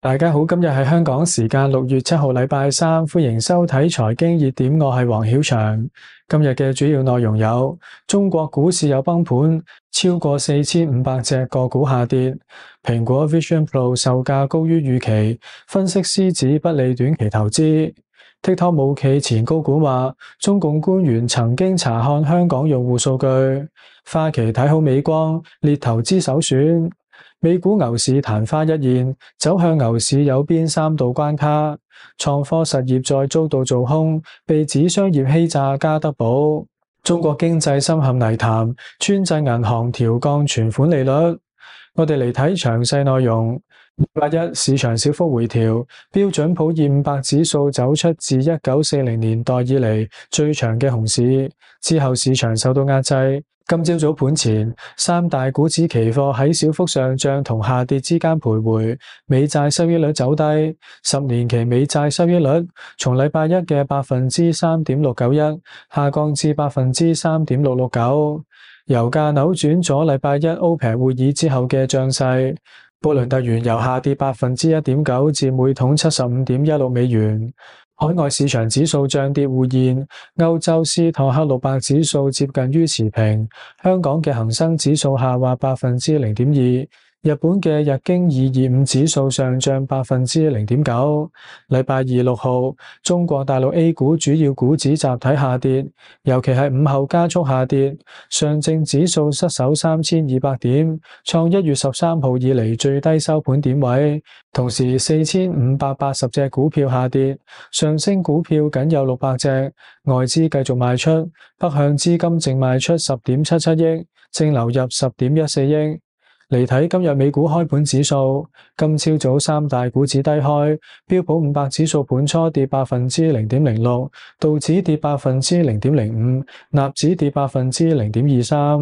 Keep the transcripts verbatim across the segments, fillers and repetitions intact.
大家好，今日係香港時間六月七號，禮拜三，歡迎收睇財經熱點，我係黃曉翔。今日嘅主要內容有：中國股市有崩盤，超過四千五百隻個股下跌；蘋果 Vision Pro 售價高於預期，分析師指不利短期投資。TikTok 母企前高管話，中共官員曾經查看香港用戶數據。花旗睇好美光，列投資首選。美股牛市曇花一現，走向牛市有邊三道關卡。創科實業再遭到做空，被指商業欺詐加德寶。中國經濟深陷泥潭，專制銀行調降存款利率。我哋嚟睇詳細內容。禮拜一市場小幅回調，標準普爾五百指數走出自一九四零年代以嚟最長嘅熊市，之後市場受到壓制。今朝早盤前，三大股指期貨喺小幅上漲同下跌之間徘徊，美債收益率走低，十年期美債收益率從禮拜一嘅百分之三點六九一下降至百分之三點六六九。油價扭轉咗禮拜一 OPEC 會議之後嘅漲勢，布倫特原油下跌百分之一點九至每桶七十五點一六美元。海外市場指數漲跌互現，歐洲斯托克六百指數接近於持平，香港嘅恒生指數下滑百分之零點二。日本嘅日經二二五指數上漲百分之零點九。禮拜二六號，中國大陸 A 股主要股指集體下跌，尤其係午後加速下跌，上證指數失守三千二百點，創一月十三號以嚟最低收盤點位。同時，四千五百八十隻股票下跌，上升股票僅有六百隻，外資繼續賣出，北向資金淨賣出十點七七億，淨流入十點一四億。嚟睇今日美股開盤指數，今朝早三大股指低開，標普五百指數盤初跌百分之零點零六，道指跌百分之零點零五，納指跌百分之零點二三。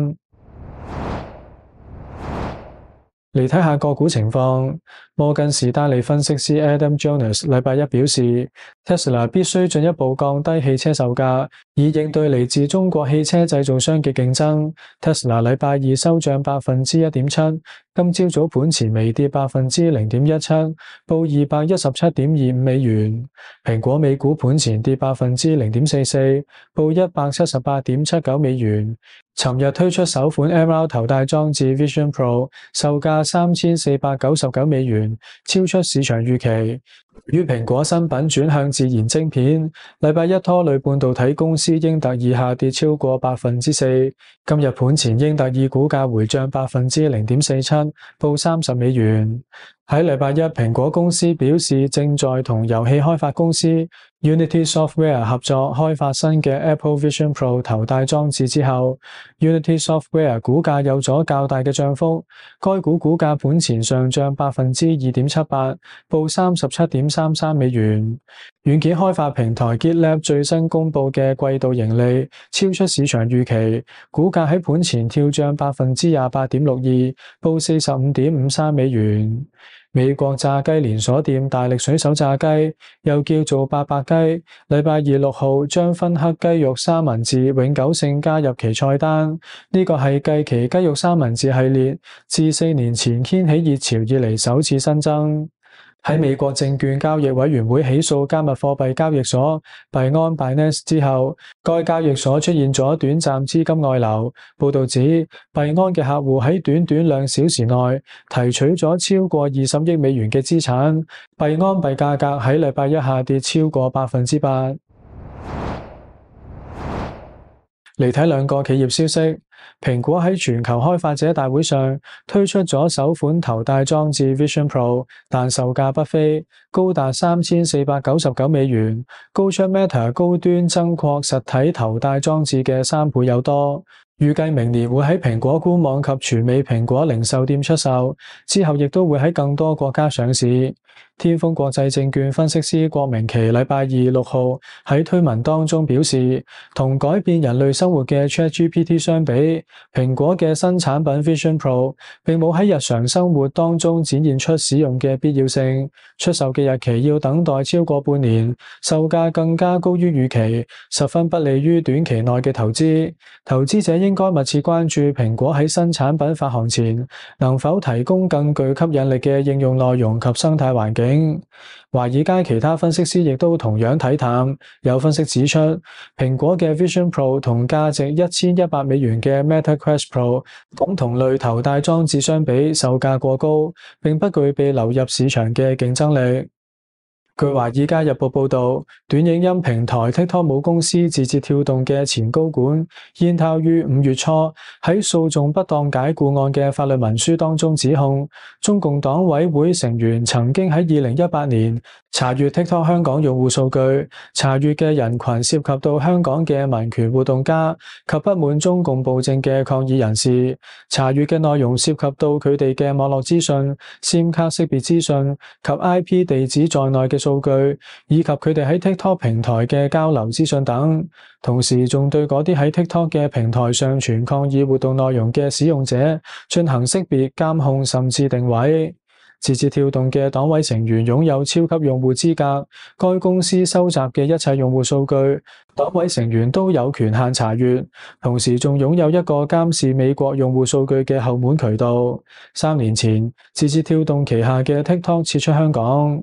嚟睇下個股情況，摩根士丹利分析師 Adam Jonas 禮拜一表示 ，Tesla 必須進一步降低汽車售價，以應對嚟自中國汽車製造商嘅競爭。Tesla 禮拜二收漲百分之一點七，今朝早盤前微跌百分之零點一七，報二百一十七點二五美元。蘋果美股盤前跌百分之零點四四，報一百七十八點七九美元。尋日推出首款 M R 頭戴裝置 Vision Pro， 售價三千四百九十九美元，超出市場預期。與蘋果新品轉向自研晶片，禮拜一拖累半導體公司英特爾下跌超過百分之四。今日盤前英特爾股價回漲百分之零點四七，報三十美元。喺禮拜一，蘋果公司表示正在同遊戲開發公司 Unity Software 合作開發新嘅 Apple Vision Pro 頭戴裝置之後， Unity Software 股價有咗較大嘅漲幅，該股股價盤前上漲百分之二點七八，報三十七點三三美元。軟件開發平台 GitLab 最新公布嘅季度盈利超出市場預期，股價喺盤前跳漲百分之廿八點六二，報四十五點五三美元。美國炸雞連鎖店大力水手炸雞，又叫做八百雞，禮拜二六號將芬克雞肉三文治永久性加入其菜單。呢個係繼其雞肉三文治系列自四年前掀起熱潮以嚟首次新增。喺美國證券交易委員會起訴加密貨幣交易所幣安 Binance 之後，該交易所出現咗短暫資金外流。報道指，幣安嘅客戶喺短短兩小時內提取咗超過二十億美元嘅資產，幣安幣價格喺禮拜一下跌超過百分之八。嚟睇兩個企業消息，蘋果喺全球開發者大會上推出咗首款頭戴裝置 Vision Pro， 但售價不菲，高達三千四百九十九美元，高出 Meta 高端增擴實體頭戴裝置嘅三倍有多。預計明年會喺蘋果官網及全美蘋果零售店出售，之後亦都會喺更多國家上市。天風國際證券分析師郭明琪禮拜二六號喺推文當中表示，同改變人類生活嘅 ChatGPT 相比，蘋果嘅新產品 Vision Pro 並冇喺日常生活當中展現出使用嘅必要性，出售嘅日期要等待超過半年，售價更加高於預期，十分不利於短期內嘅投資。投資者應該密切關注蘋果喺新產品發行前能否提供更具吸引力嘅應用內容及生態環境。 境。華爾街其他分析師亦都同樣睇淡，有分析指出，蘋果嘅 Vision Pro 同價值一千一百美元嘅 Meta Quest Pro 等同類頭戴裝置相比，售價過高，並不具備流入市場嘅競爭力。據《華爾街日報》報導，短影音平台 TikTok 母公司字節跳動嘅前高管燕豹於五月初喺訴訟不當解僱案嘅法律文書當中指控，中共黨委會成員曾經喺二零一八年查閱 TikTok 香港用戶數據，查閱嘅人群涉及到香港嘅民權活動家及不滿中共暴政嘅抗議人士，查閱嘅內容涉及到佢哋嘅網絡資訊、SIM 卡識別資訊及 I P 地址在內嘅數數據以及佢哋喺 TikTok 平台嘅交流資訊等，同時仲對嗰啲喺 TikTok 嘅平台上傳抗議活動內容嘅使用者進行識別、監控甚至定位。字節跳動嘅黨委成員擁有超級用戶資格，該公司收集嘅一切用戶數據，黨委成員都有權限查閱，同時仲擁有一個監視美國用戶數據嘅後門渠道。三年前，字節跳動旗下嘅 TikTok 撤出香港。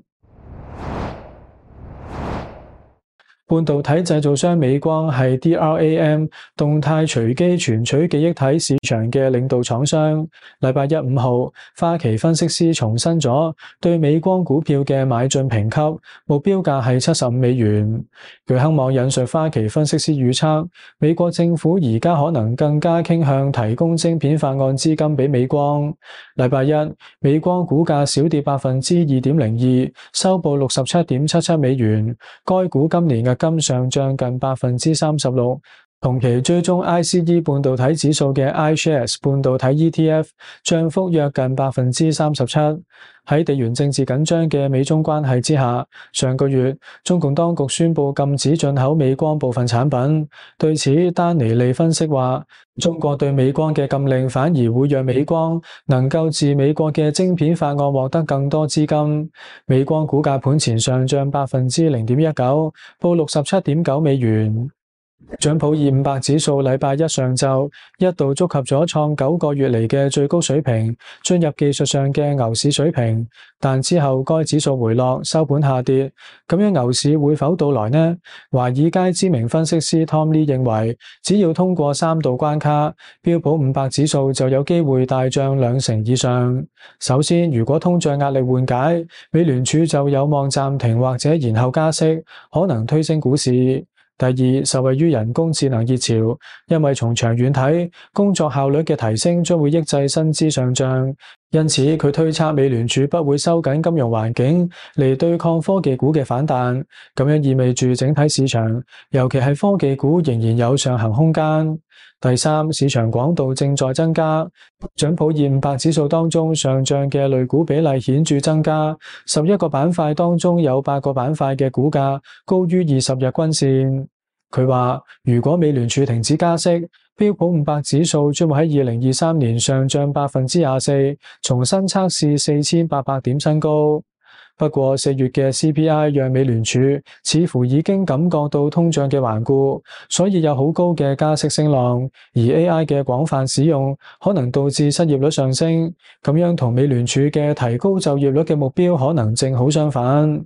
半導體製造商美光係 D R A M 動態隨機存取記憶體市場嘅領導廠商。禮拜一五號，花旗分析師重申咗對美光股票嘅買進評級，目標價係七十五美元。據亨網引述花旗分析師預測，美國政府而家可能更加傾向提供晶片法案資金俾美光。禮拜一，美光股價小跌百分之二點零二，收報六十七點七七美元。該股今年嘅金上漲近百分之三十六，同期追蹤 I C E 半導體指數嘅 iShares 半導體 E T F 漲幅約近百分之三十七。喺地緣政治緊張嘅美中關係之下，上個月中共當局宣布禁止進口美光部分產品。對此，丹尼利分析話，中國對美光嘅禁令反而會讓美光能夠自美國嘅晶片法案獲得更多資金。美光股價盤前上漲百分之零點一九，報六十七點九美元。標普五百指數禮拜一上晝一度觸及咗創九個月嚟嘅最高水平，進入技術上嘅牛市水平，但之後該指數回落，收盤下跌。咁樣牛市會否到來呢？華爾街知名分析師 Tom Lee 認為，只要通過三道關卡，標普五百指數就有機會大漲兩成以上。首先，如果通脹壓力緩解，美聯儲就有望暫停或者延後加息，可能推升股市。第二，受惠於人工智能熱潮，因為從長遠睇，工作效率嘅提升將會抑制薪資上漲，因此佢推測美聯儲不會收緊金融環境嚟對抗科技股嘅反彈，咁樣意味住整體市場，尤其係科技股仍然有上行空間。第三，市場廣度正在增加，標普五百指數當中上漲嘅類股比例顯著增加，十一個板塊當中有八個板塊嘅股價高於二十日均線。佢話，如果美聯儲停止加息，標普五百指數將會喺二零二三年上漲百分之廿四，重新測試四千八百點新高。不過四月嘅 C P I 讓美聯儲似乎已經感覺到通脹嘅頑固，所以有好高嘅加息聲浪，而 A I 嘅廣泛使用可能導致失業率上升，咁樣同美聯儲嘅提高就業率嘅目標可能正好相反。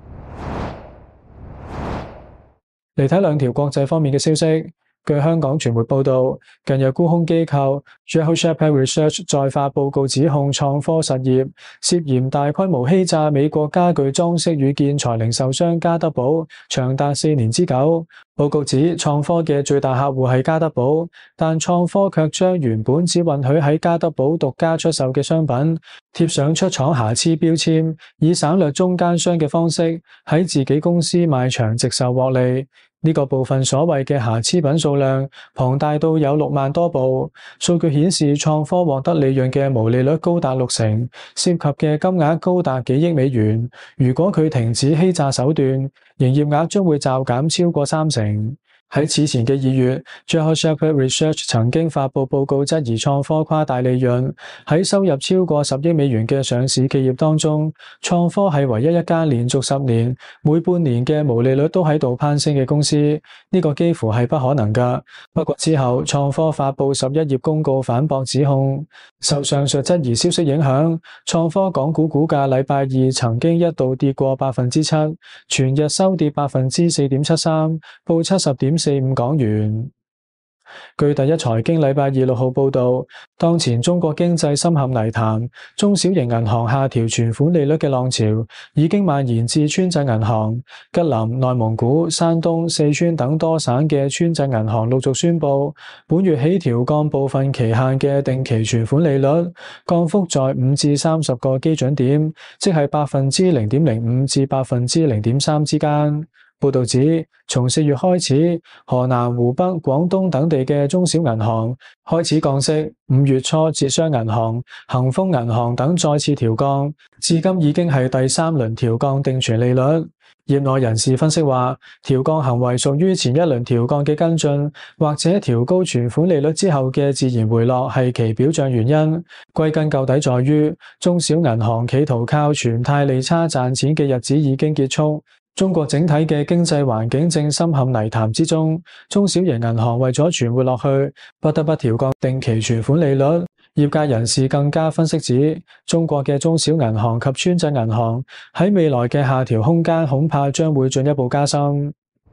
嚟睇兩條國際方面嘅消息。據香港傳媒報道，近日沽空機構 J H Shepherd Research 再發報告指控創科實業涉嫌大規模欺詐美國家具裝飾與建材零售商家得寶，長達四年之久。報告指創科嘅最大客戶係家得寶，但創科卻將原本只允許喺家得寶獨家出售嘅商品貼上出廠瑕疵標籤，以省略中間商嘅方式喺自己公司賣場直售獲利。呢個部分所謂嘅瑕疵品數量龐大到有六萬多部，數據顯示創科獲得利潤嘅毛利率高達六成，涉及嘅金額高達幾億美元。如果佢停止欺詐手段，營業額將會驟減超過三成。 喺此前嘅二月 ，Gerald Shepherd Research 曾經發布報告質疑創科誇大利潤。喺收入超過十億美元嘅上市企業當中，創科係唯一一間連續十年每半年嘅毛利率都喺度攀升嘅公司。呢個幾乎係不可能㗎。不過之後，創科發布十一頁公告反駁指控。受上述質疑消息影響，創科港股股價禮拜二曾經一度跌過百分之七，全日收跌百分之四點七三，報七十點四五港元。據第一財經禮拜二六號報道，當前中國經濟深陷泥潭，中小型銀行下調存款利率嘅浪潮已經蔓延至村鎮銀行。吉林、內蒙古、山東、四川等多省嘅村鎮銀行陸續宣布，本月起調降部分期限嘅定期存款利率，降幅在五至三十個基準點，即係百分之零點零五至百分之零點三之間。報道指，從四月開始，河南、湖北、廣東等地嘅中小銀行開始降息。五月初，浙商銀行、恒豐銀行等再次調降，至今已經係第三輪調降定存利率。業內人士分析話，調降行為屬於前一輪調降嘅跟進，或者調高存款利率之後嘅自然回落係其表象原因。歸根究底在於，中小銀行企圖靠存貸利差賺錢嘅日子已經結束。中國整體嘅經濟環境正深陷泥潭之中，中小型銀行為咗存活落去，不得不調降定期存款利率。業界人士更加分析指，中國嘅中小銀行及村鎮銀行喺未來嘅下調空間恐怕將會進一步加深。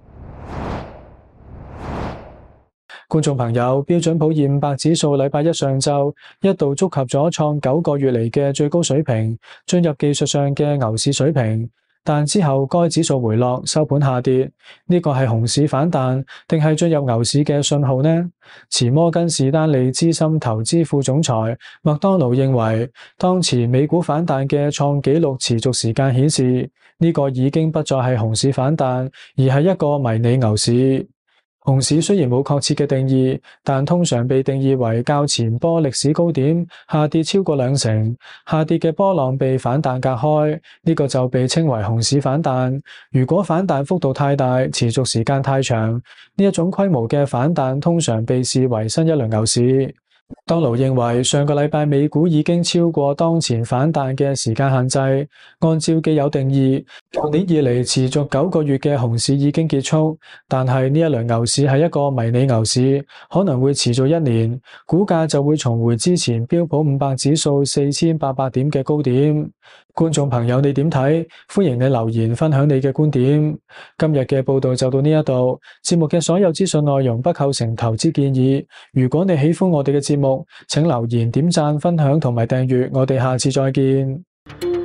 觀眾朋友，標準普爾五百指數禮拜一上晝一度觸及咗創九個月嚟嘅最高水平，進入技術上嘅牛市水平。但之後該指數回落，收盤下跌，呢個係熊市反彈定係進入牛市嘅信號呢？持摩根士丹利資深投資副總裁麥當勞認為，當前美股反彈嘅創紀錄持續時間顯示，呢個已經不再係熊市反彈，而係一個迷你牛市。熊市雖然冇確切嘅定義，但通常被定義為較前波歷史高點下跌超過兩成，下跌嘅波浪被反彈隔開，呢個就被稱為熊市反彈。如果反彈幅度太大，持續時間太長，呢一種規模嘅反彈通常被視為新一輪牛市。麥當勞認為上個禮拜美股已經超過當前反彈嘅時間限制，按照既有定義，舊年以嚟持續九個月嘅熊市已經結束，但係呢一輪牛市係一個迷你牛市，可能會持續一年，股價就會重回之前標普五百指數四千八百點嘅高點。觀眾朋友，你點睇？歡迎你留言分享你嘅觀點。今日嘅報道就到呢一度，節目嘅所有資訊內容不構成投資建議。如果你喜歡我哋嘅節目，請留言、點讚、分享同埋訂閱。我哋下次再見。